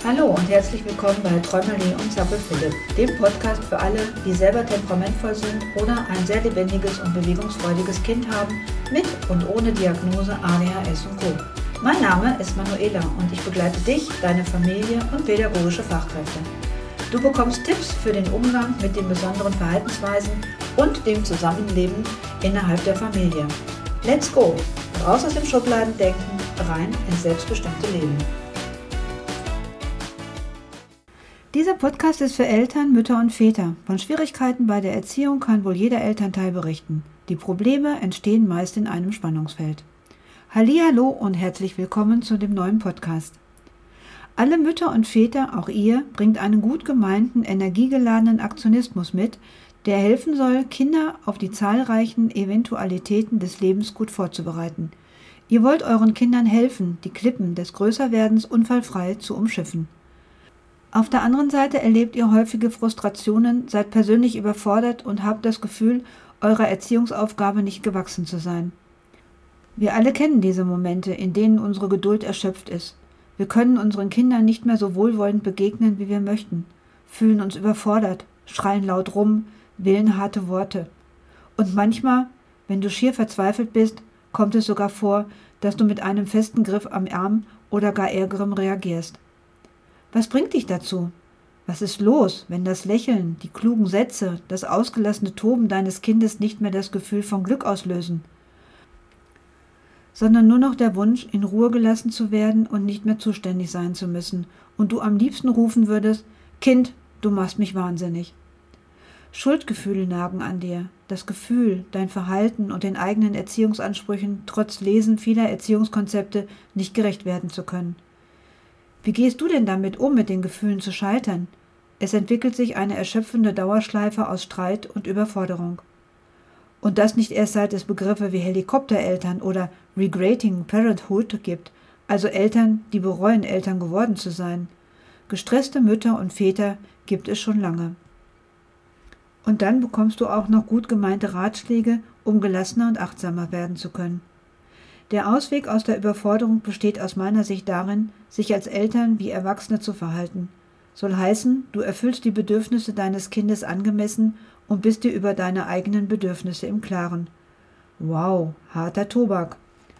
Hallo und herzlich willkommen bei Träumerli und Zappel Philipp, dem Podcast für alle, die selber temperamentvoll sind oder ein sehr lebendiges und bewegungsfreudiges Kind haben, mit und ohne Diagnose ADHS und Co. Mein Name ist Manuela und ich begleite dich, deine Familie und pädagogische Fachkräfte. Du bekommst Tipps für den Umgang mit den besonderen Verhaltensweisen und dem Zusammenleben innerhalb der Familie. Let's go! Raus aus dem Schubladendenken, rein ins selbstbestimmte Leben. Dieser Podcast ist für Eltern, Mütter und Väter. Von Schwierigkeiten bei der Erziehung kann wohl jeder Elternteil berichten. Die Probleme entstehen meist in einem Spannungsfeld. Hallihallo und herzlich willkommen zu dem neuen Podcast. Alle Mütter und Väter, auch ihr, bringt einen gut gemeinten, energiegeladenen Aktionismus mit, der helfen soll, Kinder auf die zahlreichen Eventualitäten des Lebens gut vorzubereiten. Ihr wollt euren Kindern helfen, die Klippen des Größerwerdens unfallfrei zu umschiffen. Auf der anderen Seite erlebt ihr häufige Frustrationen, seid persönlich überfordert und habt das Gefühl, eurer Erziehungsaufgabe nicht gewachsen zu sein. Wir alle kennen diese Momente, in denen unsere Geduld erschöpft ist. Wir können unseren Kindern nicht mehr so wohlwollend begegnen, wie wir möchten, fühlen uns überfordert, schreien laut rum, wählen harte Worte. Und manchmal, wenn du schier verzweifelt bist, kommt es sogar vor, dass du mit einem festen Griff am Arm oder gar ärgerem reagierst. Was bringt dich dazu? Was ist los, wenn das Lächeln, die klugen Sätze, das ausgelassene Toben deines Kindes nicht mehr das Gefühl von Glück auslösen, sondern nur noch der Wunsch, in Ruhe gelassen zu werden und nicht mehr zuständig sein zu müssen und du am liebsten rufen würdest, Kind, du machst mich wahnsinnig. Schuldgefühle nagen an dir, das Gefühl, dein Verhalten und den eigenen Erziehungsansprüchen trotz Lesen vieler Erziehungskonzepte nicht gerecht werden zu können. Wie gehst du denn damit um, mit den Gefühlen zu scheitern? Es entwickelt sich eine erschöpfende Dauerschleife aus Streit und Überforderung. Und das nicht erst seit es Begriffe wie Helikoptereltern oder Regretting Parenthood gibt, also Eltern, die bereuen, Eltern geworden zu sein. Gestresste Mütter und Väter gibt es schon lange. Und dann bekommst du auch noch gut gemeinte Ratschläge, um gelassener und achtsamer werden zu können. Der Ausweg aus der Überforderung besteht aus meiner Sicht darin, sich als Eltern wie Erwachsene zu verhalten. Soll heißen, du erfüllst die Bedürfnisse deines Kindes angemessen und bist dir über deine eigenen Bedürfnisse im Klaren. Wow, harter Tobak.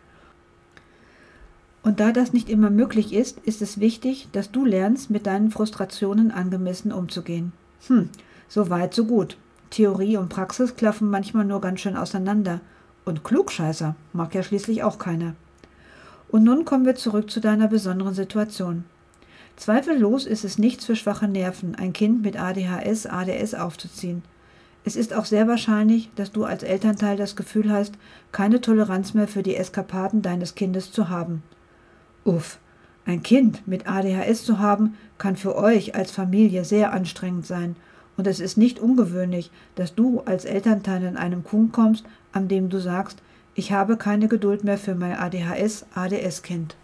Und da das nicht immer möglich ist, ist es wichtig, dass du lernst, mit deinen Frustrationen angemessen umzugehen. So weit, so gut. Theorie und Praxis klaffen manchmal nur ganz schön auseinander. Und Klugscheißer mag ja schließlich auch keiner. Und nun kommen wir zurück zu deiner besonderen Situation. Zweifellos ist es nichts für schwache Nerven, ein Kind mit ADHS, ADS aufzuziehen. Es ist auch sehr wahrscheinlich, dass du als Elternteil das Gefühl hast, keine Toleranz mehr für die Eskapaden deines Kindes zu haben. Uff, ein Kind mit ADHS zu haben, kann für euch als Familie sehr anstrengend sein. Und es ist nicht ungewöhnlich, dass du als Elternteil an einem Punkt kommst, an dem du sagst, ich habe keine Geduld mehr für mein ADHS, ADS-Kind.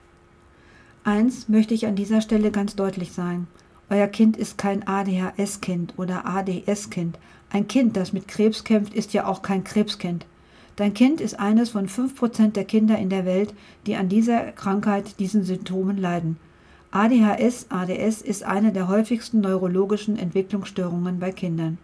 Eins möchte ich an dieser Stelle ganz deutlich sagen. Euer Kind ist kein ADHS-Kind oder ADS-Kind. Ein Kind, das mit Krebs kämpft, ist ja auch kein Krebskind. Dein Kind ist eines von 5% der Kinder in der Welt, die an dieser Krankheit, diesen Symptomen leiden. ADHS, ADS ist eine der häufigsten neurologischen Entwicklungsstörungen bei Kindern.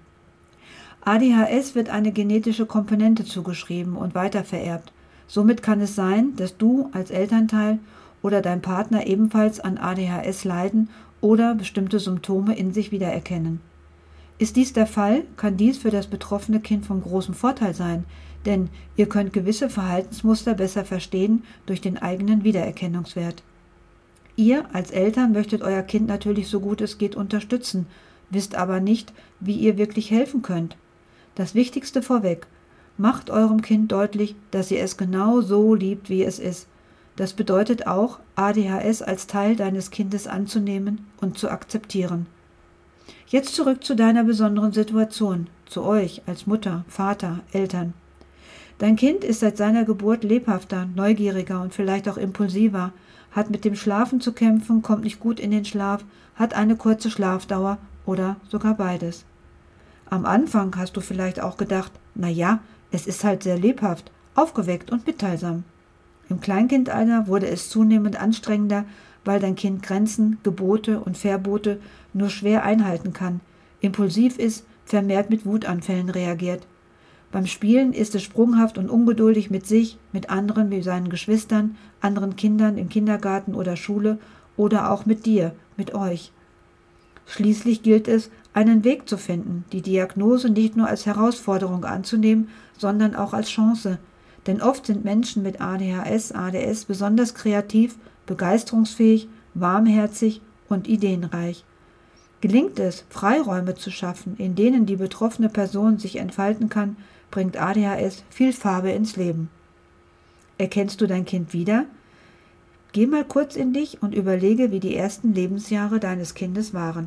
ADHS wird eine genetische Komponente zugeschrieben und weitervererbt. Somit kann es sein, dass du als Elternteil oder dein Partner ebenfalls an ADHS leiden oder bestimmte Symptome in sich wiedererkennen. Ist dies der Fall, kann dies für das betroffene Kind von großem Vorteil sein, denn ihr könnt gewisse Verhaltensmuster besser verstehen durch den eigenen Wiedererkennungswert. Ihr als Eltern möchtet euer Kind natürlich so gut es geht unterstützen, wisst aber nicht, wie ihr wirklich helfen könnt. Das Wichtigste vorweg, macht eurem Kind deutlich, dass ihr es genau so liebt, wie es ist. Das bedeutet auch, ADHS als Teil deines Kindes anzunehmen und zu akzeptieren. Jetzt zurück zu deiner besonderen Situation, zu euch als Mutter, Vater, Eltern. Dein Kind ist seit seiner Geburt lebhafter, neugieriger und vielleicht auch impulsiver, hat mit dem Schlafen zu kämpfen, kommt nicht gut in den Schlaf, hat eine kurze Schlafdauer oder sogar beides. Am Anfang hast du vielleicht auch gedacht, na ja, es ist halt sehr lebhaft, aufgeweckt und mitteilsam. Im Kleinkindalter wurde es zunehmend anstrengender, weil dein Kind Grenzen, Gebote und Verbote nur schwer einhalten kann, impulsiv ist, vermehrt mit Wutanfällen reagiert. Beim Spielen ist es sprunghaft und ungeduldig mit sich, mit anderen wie seinen Geschwistern, anderen Kindern im Kindergarten oder Schule oder auch mit dir, mit euch. Schließlich gilt es, einen Weg zu finden, die Diagnose nicht nur als Herausforderung anzunehmen, sondern auch als Chance. Denn oft sind Menschen mit ADHS, ADS besonders kreativ, begeisterungsfähig, warmherzig und ideenreich. Gelingt es, Freiräume zu schaffen, in denen die betroffene Person sich entfalten kann, bringt ADHS viel Farbe ins Leben. Erkennst du dein Kind wieder? Geh mal kurz in dich und überlege, wie die ersten Lebensjahre deines Kindes waren.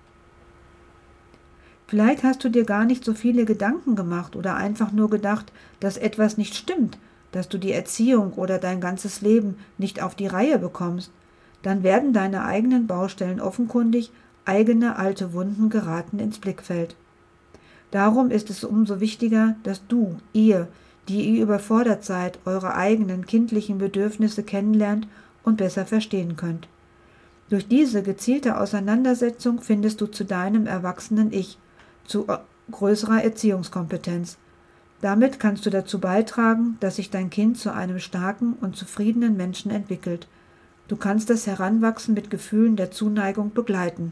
Vielleicht hast du dir gar nicht so viele Gedanken gemacht oder einfach nur gedacht, dass etwas nicht stimmt, dass du die Erziehung oder dein ganzes Leben nicht auf die Reihe bekommst. Dann werden deine eigenen Baustellen offenkundig, eigene alte Wunden geraten ins Blickfeld. Darum ist es umso wichtiger, dass du, ihr, die ihr überfordert seid, eure eigenen kindlichen Bedürfnisse kennenlernt und besser verstehen könnt. Durch diese gezielte Auseinandersetzung findest du zu deinem erwachsenen Ich, zu größerer Erziehungskompetenz. Damit kannst du dazu beitragen, dass sich dein Kind zu einem starken und zufriedenen Menschen entwickelt. Du kannst das Heranwachsen mit Gefühlen der Zuneigung begleiten.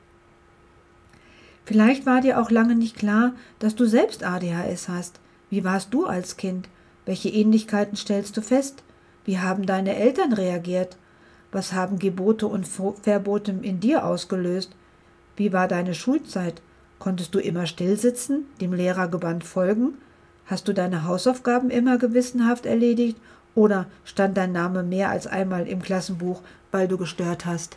Vielleicht war dir auch lange nicht klar, dass du selbst ADHS hast. Wie warst du als Kind? Welche Ähnlichkeiten stellst du fest? Wie haben deine Eltern reagiert? Was haben Gebote und Verbote in dir ausgelöst? Wie war deine Schulzeit? Konntest du immer stillsitzen, dem Lehrer gebannt folgen? Hast du deine Hausaufgaben immer gewissenhaft erledigt oder stand dein Name mehr als einmal im Klassenbuch, weil du gestört hast?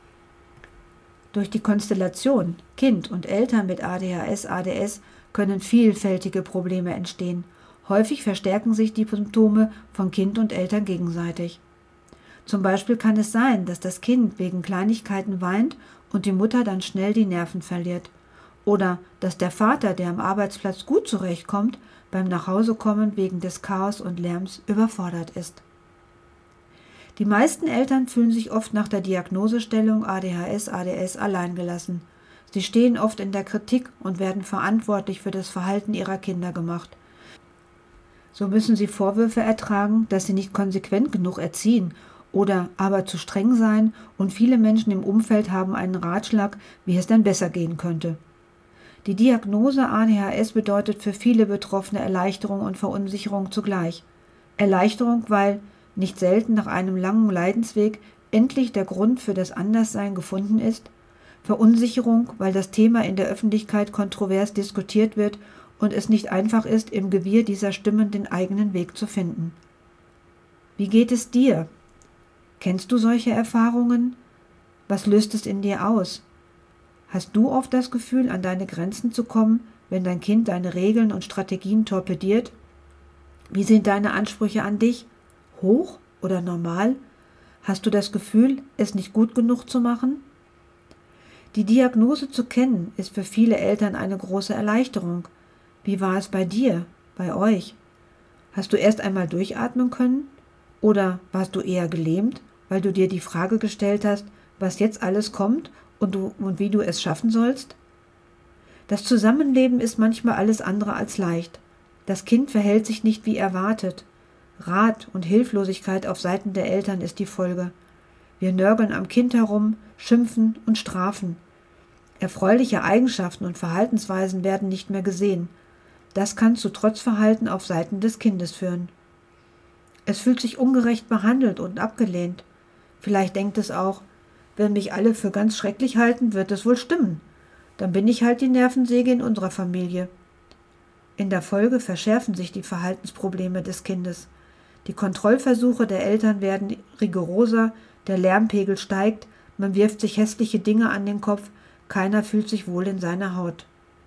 Durch die Konstellation Kind und Eltern mit ADHS, ADS können vielfältige Probleme entstehen. Häufig verstärken sich die Symptome von Kind und Eltern gegenseitig. Zum Beispiel kann es sein, dass das Kind wegen Kleinigkeiten weint und die Mutter dann schnell die Nerven verliert. Oder dass der Vater, der am Arbeitsplatz gut zurechtkommt, beim Nachhausekommen wegen des Chaos und Lärms überfordert ist. Die meisten Eltern fühlen sich oft nach der Diagnosestellung ADHS, ADS alleingelassen. Sie stehen oft in der Kritik und werden verantwortlich für das Verhalten ihrer Kinder gemacht. So müssen sie Vorwürfe ertragen, dass sie nicht konsequent genug erziehen oder aber zu streng seien, und viele Menschen im Umfeld haben einen Ratschlag, wie es denn besser gehen könnte. Die Diagnose ADHS bedeutet für viele Betroffene Erleichterung und Verunsicherung zugleich. Erleichterung, weil nicht selten nach einem langen Leidensweg endlich der Grund für das Anderssein gefunden ist. Verunsicherung, weil das Thema in der Öffentlichkeit kontrovers diskutiert wird und es nicht einfach ist, im Gewirr dieser Stimmen den eigenen Weg zu finden. Wie geht es dir? Kennst du solche Erfahrungen? Was löst es in dir aus? Hast du oft das Gefühl, an deine Grenzen zu kommen, wenn dein Kind deine Regeln und Strategien torpediert? Wie sind deine Ansprüche an dich? Hoch oder normal? Hast du das Gefühl, es nicht gut genug zu machen? Die Diagnose zu kennen, ist für viele Eltern eine große Erleichterung. Wie war es bei dir, bei euch? Hast du erst einmal durchatmen können? Oder warst du eher gelähmt, weil du dir die Frage gestellt hast, was jetzt alles kommt und wie du es schaffen sollst? Das Zusammenleben ist manchmal alles andere als leicht. Das Kind verhält sich nicht wie erwartet. Rat und Hilflosigkeit auf Seiten der Eltern ist die Folge. Wir nörgeln am Kind herum, schimpfen und strafen. Erfreuliche Eigenschaften und Verhaltensweisen werden nicht mehr gesehen. Das kann zu Trotzverhalten auf Seiten des Kindes führen. Es fühlt sich ungerecht behandelt und abgelehnt. Vielleicht denkt es auch, wenn mich alle für ganz schrecklich halten, wird es wohl stimmen. Dann bin ich halt die Nervensäge in unserer Familie. In der Folge verschärfen sich die Verhaltensprobleme des Kindes. Die Kontrollversuche der Eltern werden rigoroser, der Lärmpegel steigt, man wirft sich hässliche Dinge an den Kopf, keiner fühlt sich wohl in seiner Haut.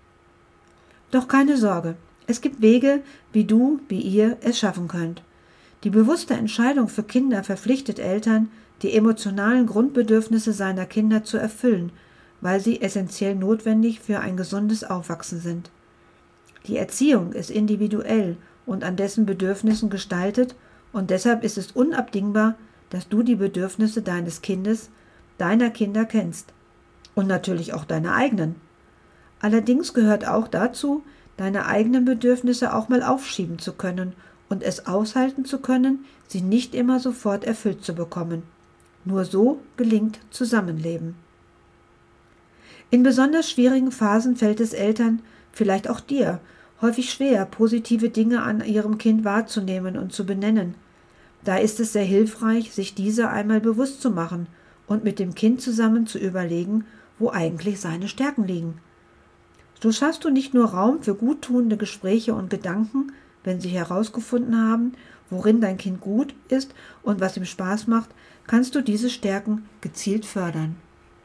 Doch keine Sorge, es gibt Wege, wie du, wie ihr es schaffen könnt. Die bewusste Entscheidung für Kinder verpflichtet Eltern, die emotionalen Grundbedürfnisse seiner Kinder zu erfüllen, weil sie essentiell notwendig für ein gesundes Aufwachsen sind. Die Erziehung ist individuell und an dessen Bedürfnissen gestaltet, und deshalb ist es unabdingbar, dass du die Bedürfnisse deines Kindes, deiner Kinder kennst. Und natürlich auch deine eigenen. Allerdings gehört auch dazu, deine eigenen Bedürfnisse auch mal aufschieben zu können und es aushalten zu können, sie nicht immer sofort erfüllt zu bekommen. Nur so gelingt Zusammenleben. In besonders schwierigen Phasen fällt es Eltern, vielleicht auch dir, häufig schwer, positive Dinge an ihrem Kind wahrzunehmen und zu benennen. Da ist es sehr hilfreich, sich diese einmal bewusst zu machen und mit dem Kind zusammen zu überlegen, wo eigentlich seine Stärken liegen. So schaffst du nicht nur Raum für guttuende Gespräche und Gedanken, wenn sie herausgefunden haben, worin dein Kind gut ist und was ihm Spaß macht, kannst du diese Stärken gezielt fördern.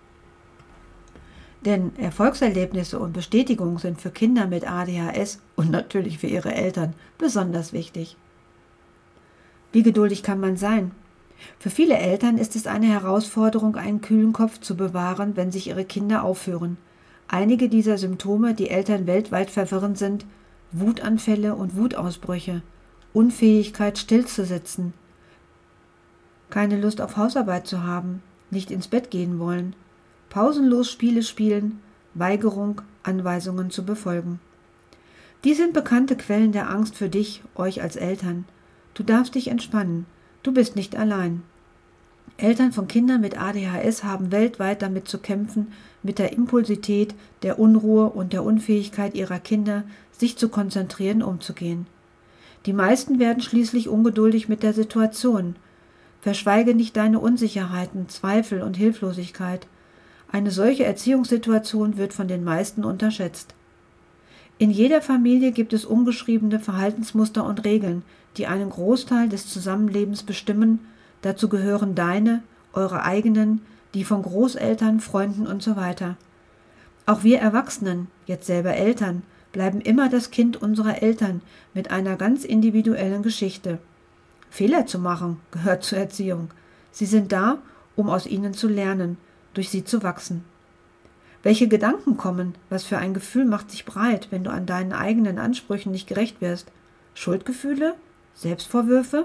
Denn Erfolgserlebnisse und Bestätigung sind für Kinder mit ADHS und natürlich für ihre Eltern besonders wichtig. Wie geduldig kann man sein? Für viele Eltern ist es eine Herausforderung, einen kühlen Kopf zu bewahren, wenn sich ihre Kinder aufführen. Einige dieser Symptome, die Eltern weltweit verwirren, sind Wutanfälle und Wutausbrüche, Unfähigkeit stillzusitzen, keine Lust auf Hausarbeit zu haben, nicht ins Bett gehen wollen, pausenlos Spiele spielen, Weigerung, Anweisungen zu befolgen. Die sind bekannte Quellen der Angst für dich, euch als Eltern. Du darfst dich entspannen. Du bist nicht allein. Eltern von Kindern mit ADHS haben weltweit damit zu kämpfen, mit der Impulsität, der Unruhe und der Unfähigkeit ihrer Kinder, sich zu konzentrieren, umzugehen. Die meisten werden schließlich ungeduldig mit der Situation. Verschweige nicht deine Unsicherheiten, Zweifel und Hilflosigkeit. Eine solche Erziehungssituation wird von den meisten unterschätzt. In jeder Familie gibt es ungeschriebene Verhaltensmuster und Regeln, die einen Großteil des Zusammenlebens bestimmen. Dazu gehören deine, eure eigenen, die von Großeltern, Freunden usw. Auch wir Erwachsenen, jetzt selber Eltern, bleiben immer das Kind unserer Eltern mit einer ganz individuellen Geschichte. Fehler zu machen gehört zur Erziehung. Sie sind da, um aus ihnen zu lernen, durch sie zu wachsen. Welche Gedanken kommen, was für ein Gefühl macht sich breit, wenn du an deinen eigenen Ansprüchen nicht gerecht wirst? Schuldgefühle? Selbstvorwürfe?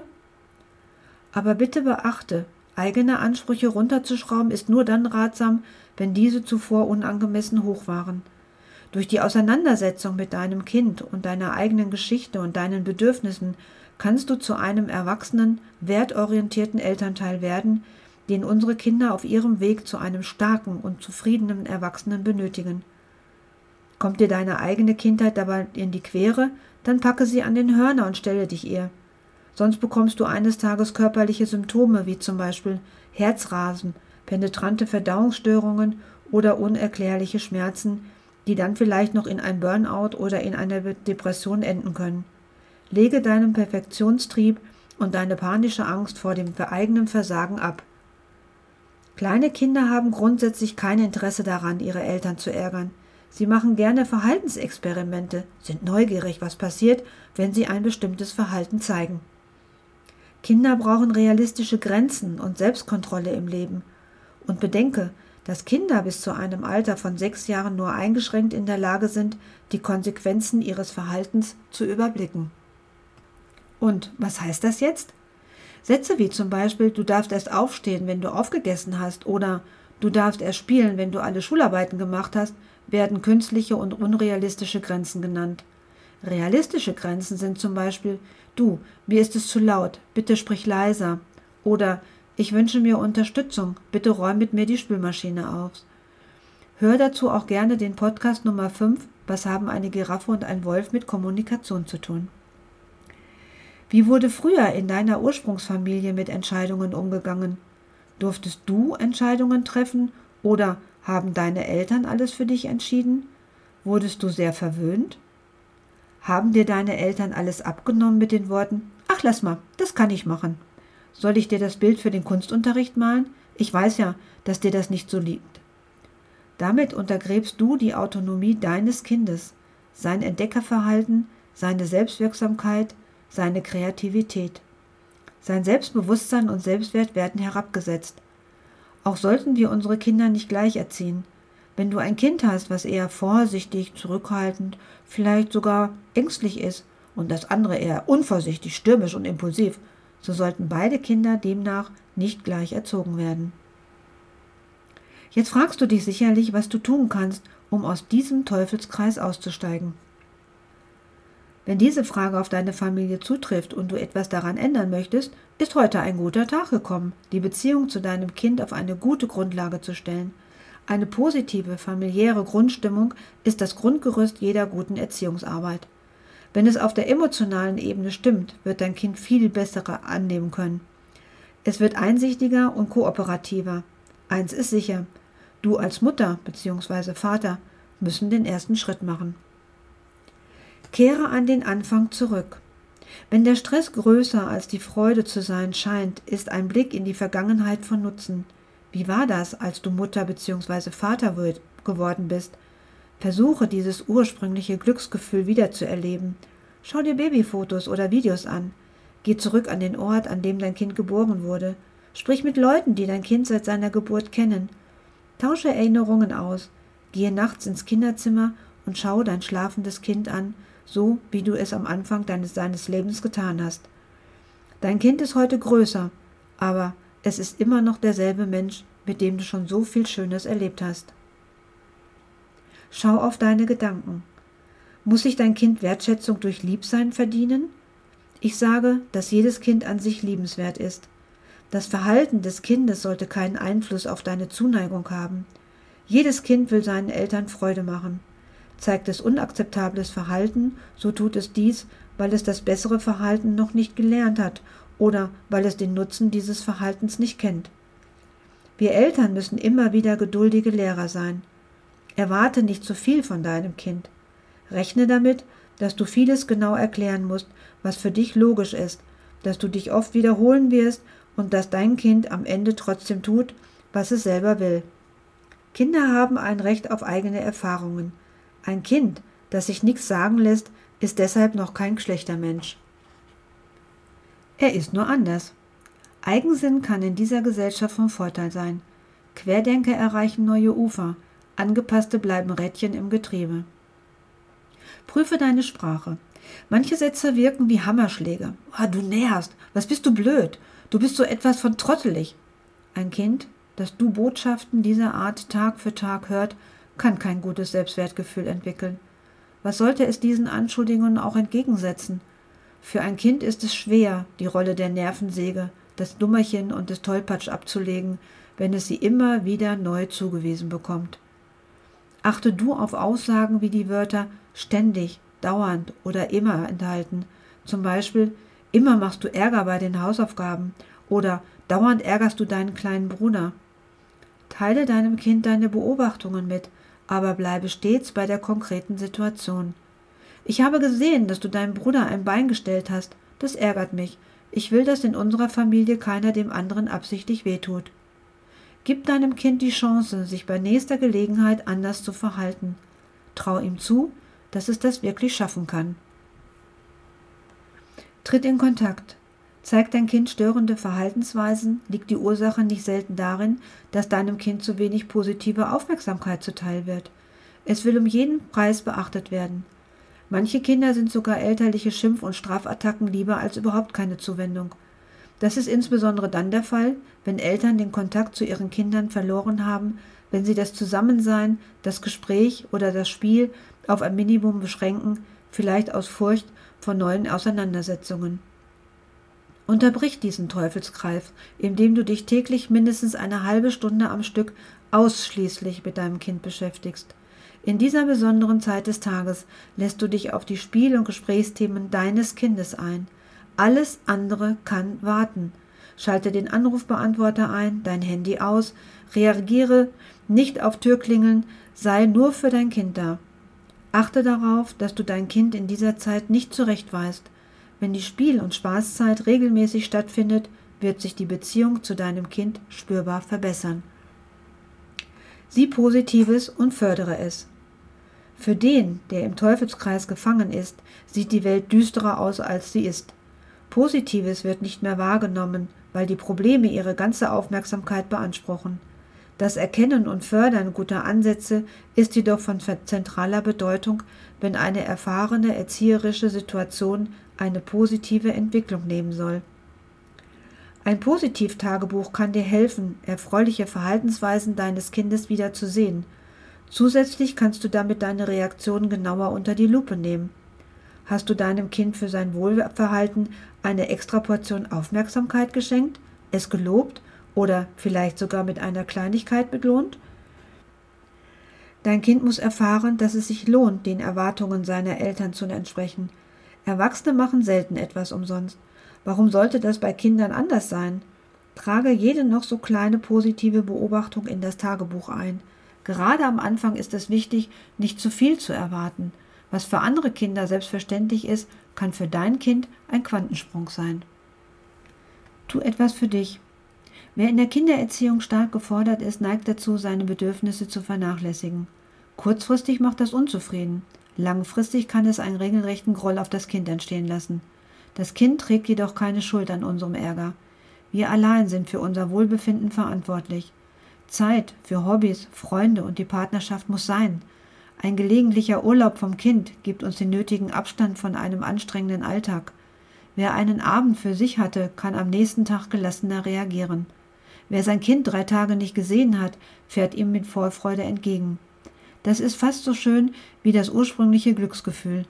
Aber bitte beachte, eigene Ansprüche runterzuschrauben ist nur dann ratsam, wenn diese zuvor unangemessen hoch waren. Durch die Auseinandersetzung mit deinem Kind und deiner eigenen Geschichte und deinen Bedürfnissen kannst du zu einem erwachsenen, wertorientierten Elternteil werden, den unsere Kinder auf ihrem Weg zu einem starken und zufriedenen Erwachsenen benötigen. Kommt dir deine eigene Kindheit dabei in die Quere, dann packe sie an den Hörner und stelle dich ihr. Sonst bekommst du eines Tages körperliche Symptome wie zum Beispiel Herzrasen, penetrante Verdauungsstörungen oder unerklärliche Schmerzen, die dann vielleicht noch in ein Burnout oder in einer Depression enden können. Lege deinen Perfektionstrieb und deine panische Angst vor dem eigenen Versagen ab. Kleine Kinder haben grundsätzlich kein Interesse daran, ihre Eltern zu ärgern. Sie machen gerne Verhaltensexperimente, sind neugierig, was passiert, wenn sie ein bestimmtes Verhalten zeigen. Kinder brauchen realistische Grenzen und Selbstkontrolle im Leben. Und bedenke, dass Kinder bis zu einem Alter von 6 Jahren nur eingeschränkt in der Lage sind, die Konsequenzen ihres Verhaltens zu überblicken. Und was heißt das jetzt? Sätze wie zum Beispiel, du darfst erst aufstehen, wenn du aufgegessen hast, oder du darfst erst spielen, wenn du alle Schularbeiten gemacht hast, werden künstliche und unrealistische Grenzen genannt. Realistische Grenzen sind zum Beispiel, du, mir ist es zu laut, bitte sprich leiser, oder ich wünsche mir Unterstützung, bitte räum mit mir die Spülmaschine aus. Hör dazu auch gerne den Podcast Nummer 5, was haben eine Giraffe und ein Wolf mit Kommunikation zu tun. Wie wurde früher in deiner Ursprungsfamilie mit Entscheidungen umgegangen? Durftest du Entscheidungen treffen oder haben deine Eltern alles für dich entschieden? Wurdest du sehr verwöhnt? Haben dir deine Eltern alles abgenommen mit den Worten, ach lass mal, das kann ich machen. Soll ich dir das Bild für den Kunstunterricht malen? Ich weiß ja, dass dir das nicht so liegt. Damit untergräbst du die Autonomie deines Kindes, sein Entdeckerverhalten, seine Selbstwirksamkeit, seine Kreativität. Sein Selbstbewusstsein und Selbstwert werden herabgesetzt. Auch sollten wir unsere Kinder nicht gleich erziehen. Wenn du ein Kind hast, was eher vorsichtig, zurückhaltend, vielleicht sogar ängstlich ist und das andere eher unvorsichtig, stürmisch und impulsiv, so sollten beide Kinder demnach nicht gleich erzogen werden. Jetzt fragst du dich sicherlich, was du tun kannst, um aus diesem Teufelskreis auszusteigen. Wenn diese Frage auf deine Familie zutrifft und du etwas daran ändern möchtest, ist heute ein guter Tag gekommen, die Beziehung zu deinem Kind auf eine gute Grundlage zu stellen. Eine positive, familiäre Grundstimmung ist das Grundgerüst jeder guten Erziehungsarbeit. Wenn es auf der emotionalen Ebene stimmt, wird dein Kind viel besser annehmen können. Es wird einsichtiger und kooperativer. Eins ist sicher, du als Mutter bzw. Vater müssen den ersten Schritt machen. Kehre an den Anfang zurück. Wenn der Stress größer als die Freude zu sein scheint, ist ein Blick in die Vergangenheit von Nutzen. Wie war das, als du Mutter bzw. Vater geworden bist? Versuche, dieses ursprüngliche Glücksgefühl wiederzuerleben. Schau dir Babyfotos oder Videos an. Geh zurück an den Ort, an dem dein Kind geboren wurde. Sprich mit Leuten, die dein Kind seit seiner Geburt kennen. Tausche Erinnerungen aus. Gehe nachts ins Kinderzimmer und schau dein schlafendes Kind an, so wie du es am Anfang seines Lebens getan hast. Dein Kind ist heute größer, aber es ist immer noch derselbe Mensch, mit dem du schon so viel Schönes erlebt hast. Schau auf deine Gedanken. Muss sich dein Kind Wertschätzung durch Liebsein verdienen? Ich sage, dass jedes Kind an sich liebenswert ist. Das Verhalten des Kindes sollte keinen Einfluss auf deine Zuneigung haben. Jedes Kind will seinen Eltern Freude machen. Zeigt es unakzeptables Verhalten, so tut es dies, weil es das bessere Verhalten noch nicht gelernt hat oder weil es den Nutzen dieses Verhaltens nicht kennt. Wir Eltern müssen immer wieder geduldige Lehrer sein. Erwarte nicht zu viel von deinem Kind. Rechne damit, dass du vieles genau erklären musst, was für dich logisch ist, dass du dich oft wiederholen wirst und dass dein Kind am Ende trotzdem tut, was es selber will. Kinder haben ein Recht auf eigene Erfahrungen. Ein Kind, das sich nichts sagen lässt, ist deshalb noch kein schlechter Mensch. Er ist nur anders. Eigensinn kann in dieser Gesellschaft von Vorteil sein. Querdenker erreichen neue Ufer, Angepasste bleiben Rädchen im Getriebe. Prüfe deine Sprache. Manche Sätze wirken wie Hammerschläge. Oh, du nervst, was bist du blöd, du bist so etwas von trottelig. Ein Kind, das du Botschaften dieser Art Tag für Tag hört, kann kein gutes Selbstwertgefühl entwickeln. Was sollte es diesen Anschuldigungen auch entgegensetzen? Für ein Kind ist es schwer, die Rolle der Nervensäge, des Dummerchen und des Tollpatsch abzulegen, wenn es sie immer wieder neu zugewiesen bekommt. Achte du auf Aussagen wie die Wörter ständig, dauernd oder immer enthalten. Zum Beispiel, immer machst du Ärger bei den Hausaufgaben oder dauernd ärgerst du deinen kleinen Bruder. Teile deinem Kind deine Beobachtungen mit, aber bleibe stets bei der konkreten Situation. Ich habe gesehen, dass du deinem Bruder ein Bein gestellt hast. Das ärgert mich. Ich will, dass in unserer Familie keiner dem anderen absichtlich wehtut. Gib deinem Kind die Chance, sich bei nächster Gelegenheit anders zu verhalten. Trau ihm zu, dass es das wirklich schaffen kann. Tritt in Kontakt. Zeigt dein Kind störende Verhaltensweisen, liegt die Ursache nicht selten darin, dass deinem Kind zu wenig positive Aufmerksamkeit zuteil wird. Es will um jeden Preis beachtet werden. Manche Kinder sind sogar elterliche Schimpf- und Strafattacken lieber als überhaupt keine Zuwendung. Das ist insbesondere dann der Fall, wenn Eltern den Kontakt zu ihren Kindern verloren haben, wenn sie das Zusammensein, das Gespräch oder das Spiel auf ein Minimum beschränken, vielleicht aus Furcht vor neuen Auseinandersetzungen. Unterbrich diesen Teufelskreis, indem du dich täglich mindestens eine halbe Stunde am Stück ausschließlich mit deinem Kind beschäftigst. In dieser besonderen Zeit des Tages lässt du dich auf die Spiel- und Gesprächsthemen deines Kindes ein. Alles andere kann warten. Schalte den Anrufbeantworter ein, dein Handy aus, reagiere nicht auf Türklingeln, sei nur für dein Kind da. Achte darauf, dass du dein Kind in dieser Zeit nicht zurechtweist. Wenn die Spiel- und Spaßzeit regelmäßig stattfindet, wird sich die Beziehung zu deinem Kind spürbar verbessern. Sieh Positives und fördere es. Für den, der im Teufelskreis gefangen ist, sieht die Welt düsterer aus, als sie ist. Positives wird nicht mehr wahrgenommen, weil die Probleme ihre ganze Aufmerksamkeit beanspruchen. Das Erkennen und Fördern guter Ansätze ist jedoch von zentraler Bedeutung, wenn eine erfahrene erzieherische Situation eine positive Entwicklung nehmen soll. Ein Positivtagebuch kann dir helfen, erfreuliche Verhaltensweisen deines Kindes wieder zu sehen. Zusätzlich kannst du damit deine Reaktionen genauer unter die Lupe nehmen. Hast du deinem Kind für sein Wohlverhalten eine Extraportion Aufmerksamkeit geschenkt, es gelobt oder vielleicht sogar mit einer Kleinigkeit belohnt? Dein Kind muss erfahren, dass es sich lohnt, den Erwartungen seiner Eltern zu entsprechen. Erwachsene machen selten etwas umsonst. Warum sollte das bei Kindern anders sein? Trage jede noch so kleine positive Beobachtung in das Tagebuch ein. Gerade am Anfang ist es wichtig, nicht zu viel zu erwarten. Was für andere Kinder selbstverständlich ist, kann für dein Kind ein Quantensprung sein. Tu etwas für dich. Wer in der Kindererziehung stark gefordert ist, neigt dazu, seine Bedürfnisse zu vernachlässigen. Kurzfristig macht das unzufrieden. Langfristig kann es einen regelrechten Groll auf das Kind entstehen lassen. Das Kind trägt jedoch keine Schuld an unserem Ärger. Wir allein sind für unser Wohlbefinden verantwortlich. Zeit für Hobbys, Freunde und die Partnerschaft muss sein. Ein gelegentlicher Urlaub vom Kind gibt uns den nötigen Abstand von einem anstrengenden Alltag. Wer einen Abend für sich hatte, kann am nächsten Tag gelassener reagieren. Wer sein Kind 3 Tage nicht gesehen hat, fährt ihm mit Vorfreude entgegen. Das ist fast so schön wie das ursprüngliche Glücksgefühl.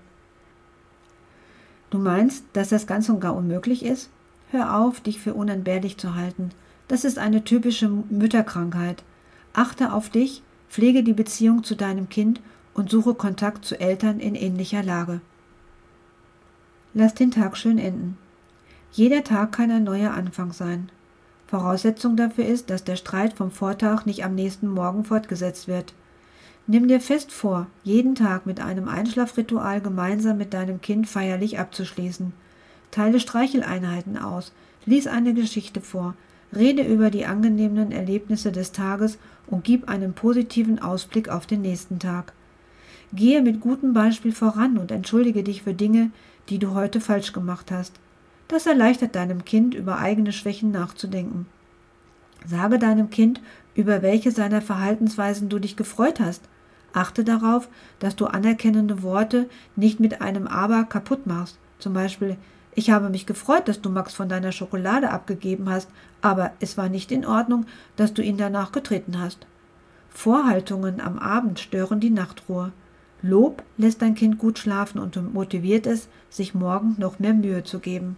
Du meinst, dass das ganz und gar unmöglich ist? Hör auf, dich für unentbehrlich zu halten. Das ist eine typische Mütterkrankheit. Achte auf dich, pflege die Beziehung zu deinem Kind und suche Kontakt zu Eltern in ähnlicher Lage. Lass den Tag schön enden. Jeder Tag kann ein neuer Anfang sein. Voraussetzung dafür ist, dass der Streit vom Vortag nicht am nächsten Morgen fortgesetzt wird. Nimm dir fest vor, jeden Tag mit einem Einschlafritual gemeinsam mit deinem Kind feierlich abzuschließen. Teile Streicheleinheiten aus, lies eine Geschichte vor, rede über die angenehmen Erlebnisse des Tages und gib einen positiven Ausblick auf den nächsten Tag. Gehe mit gutem Beispiel voran und entschuldige dich für Dinge, die du heute falsch gemacht hast. Das erleichtert deinem Kind, über eigene Schwächen nachzudenken. Sage deinem Kind, über welche seiner Verhaltensweisen du dich gefreut hast. Achte darauf, dass du anerkennende Worte nicht mit einem Aber kaputt machst. Zum Beispiel: Ich habe mich gefreut, dass du Max von deiner Schokolade abgegeben hast, aber es war nicht in Ordnung, dass du ihn danach getreten hast. Vorhaltungen am Abend stören die Nachtruhe. Lob lässt dein Kind gut schlafen und motiviert es, sich morgen noch mehr Mühe zu geben.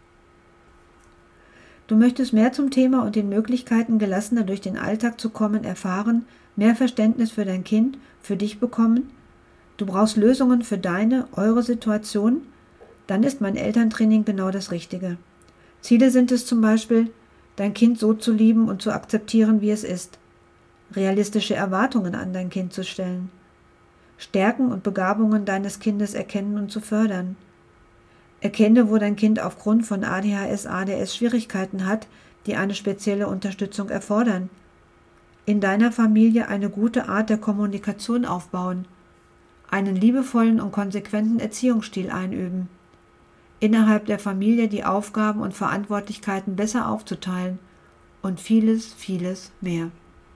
Du möchtest mehr zum Thema und den Möglichkeiten, gelassener durch den Alltag zu kommen, erfahren, mehr Verständnis für dein Kind, für dich bekommen? Du brauchst Lösungen für eure Situation? Dann ist mein Elterntraining genau das Richtige. Ziele sind es zum Beispiel, dein Kind so zu lieben und zu akzeptieren, wie es ist. Realistische Erwartungen an dein Kind zu stellen. Stärken und Begabungen deines Kindes erkennen und zu fördern. Erkenne, wo dein Kind aufgrund von ADHS, ADS Schwierigkeiten hat, die eine spezielle Unterstützung erfordern. In deiner Familie eine gute Art der Kommunikation aufbauen. Einen liebevollen und konsequenten Erziehungsstil einüben. Innerhalb der Familie die Aufgaben und Verantwortlichkeiten besser aufzuteilen. Und vieles, vieles mehr.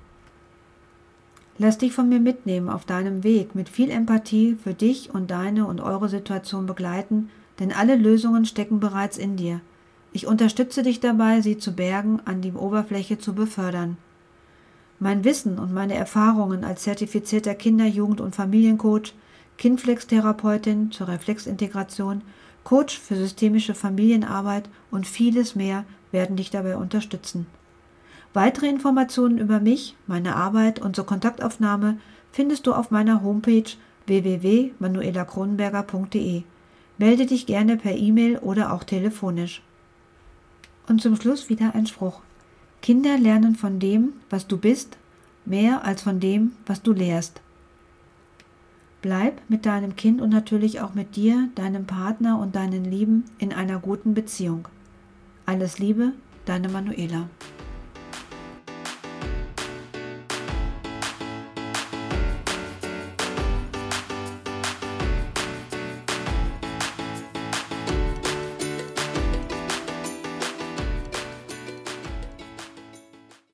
Lass dich von mir mitnehmen auf deinem Weg, mit viel Empathie für dich und deine und eure Situation begleiten, denn alle Lösungen stecken bereits in dir. Ich unterstütze dich dabei, sie zu bergen, an die Oberfläche zu befördern. Mein Wissen und meine Erfahrungen als zertifizierter Kinder-, Jugend- und Familiencoach, Kindflex-Therapeutin zur Reflexintegration, Coach für systemische Familienarbeit und vieles mehr werden dich dabei unterstützen. Weitere Informationen über mich, meine Arbeit und zur Kontaktaufnahme findest du auf meiner Homepage www.manuelakronenberger.de. Melde dich gerne per E-Mail oder auch telefonisch. Und zum Schluss wieder ein Spruch. Kinder lernen von dem, was du bist, mehr als von dem, was du lehrst. Bleib mit deinem Kind und natürlich auch mit dir, deinem Partner und deinen Lieben in einer guten Beziehung. Alles Liebe, deine Manuela.